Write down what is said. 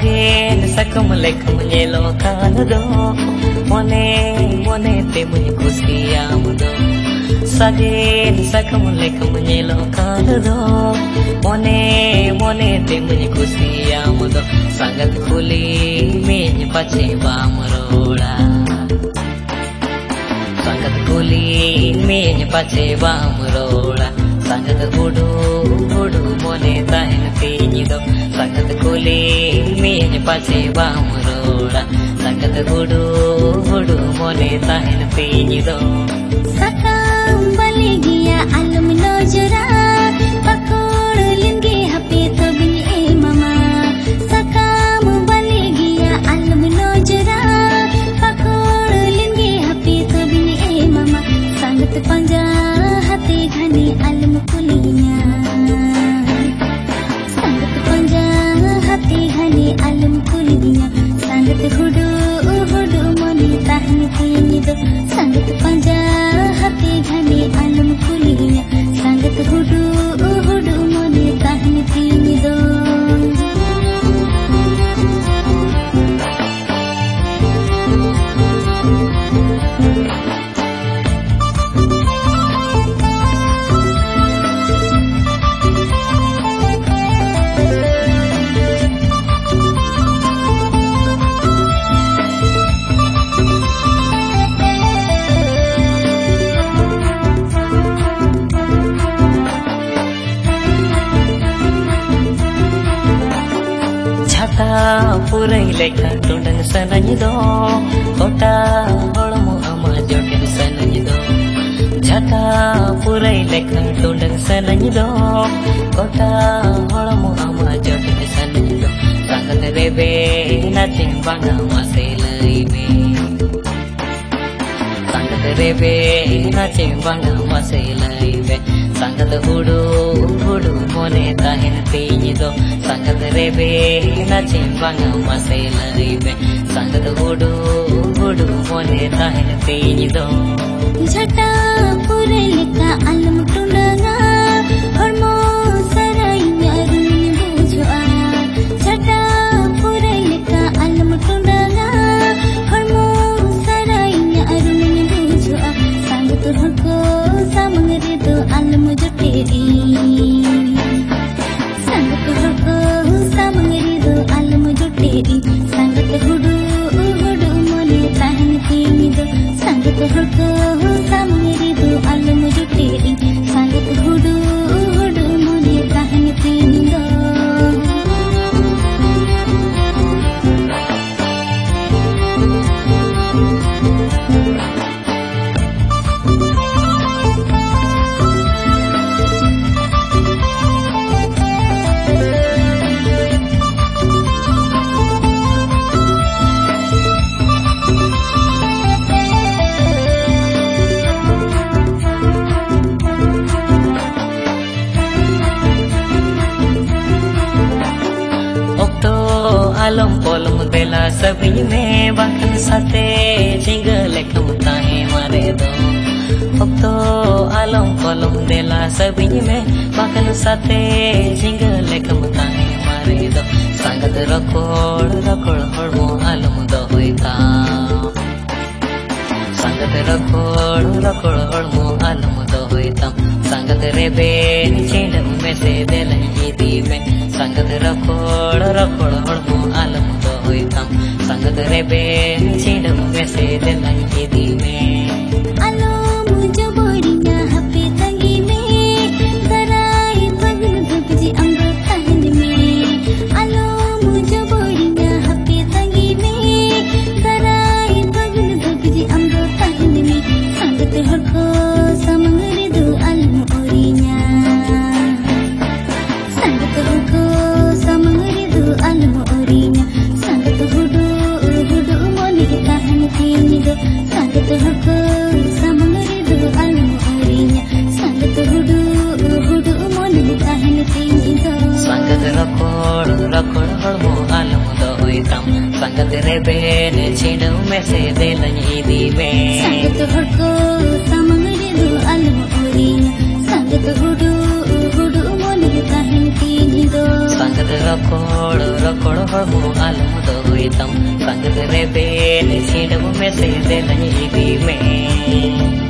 Sagen sakam lekam yelo kanado Mone mone te muni kusiyamdo Sagen sakam lekam yelo kanado Mone mone te muni kusiyamdo Sangat khuli mein pache bamroda Sangat khuli mein pache bamroda Sangat hudu hudu mone tahin tinyido Sangat khuli mein pache bamroda Sangat hudu hudu mone tahin tinyido Sakam baligia alam nojura Pakod lingi happy to bini e mama Sakam baligia alam nojura Pakod lingi happy to bini e mama Sangat panja hati ghani alam kulinya Sangat panja hati ghani alam kulinya Sangat hudu hudu moni tahan kinido Sangat panja hati ghani alam kulinya Sangat hudu hudu moni tahan kinido Purai lekha tundang sananyido Kota holmu ama jotin sananyido Jata purai lekha tundang sananyido Kota holmu ama jotin sananyido Sangat rebe naching banga maselai me Sangat rebe naching banga maselai me Sangat hudu hudu mone tahin tinyido Sangat rebe naching banga maselai me Sangat hudu hudu mone tahin tinyido Jata purai lekha alam tundanga hormo sarainya runi bujua Jata purai lekha alam tundanga hormo sarainya runi bujua Sangat hoko samangrido alam joteri Sangat hoko samangrido alam joteri Sangat hudu hudu mone tahan kinido Sangat hoko samangrido alam joteri Sangat hudu hudu mone tahan kinido Alam polum dela sabhi me bakan sate jingle lekam tahe mare do Okto alam polum dela sabhi me bakan sate jingle lekam tahe mare do Sangat rakod rakod hormo alam do hoika Sangat rakod rakod hormo alam do hoita Sangat rebe chindam me se delai idi me Sangat rakod rakod hormo alam do hoitam Sangat rebe chindam me se delai idi me Alam jaborinya happy tangi me Sarai pagin dhubji amro tahin me Alam jaborinya happy tangi me Sarai pagin dhubji amro tahin me Sangat hoko samangrido alam orinya Sangat hoko samangrido alam orinya Sangat hudu hudu moni tahan kinido Sangat hoko samangrido alam orinya Sangat hudu hudu moni tahan kinido Sangat rakod rakod hormo alam do hoitam Sangat rebe chindam me se delai idi me Sangat hoko samangrido alam orinya Sangat hudu hudu moni tahan kinido Sangat रकोड़ रकोड़ हड़मो आलम दोइतम कंद रे Ben छिड़ब में से दे नहीं में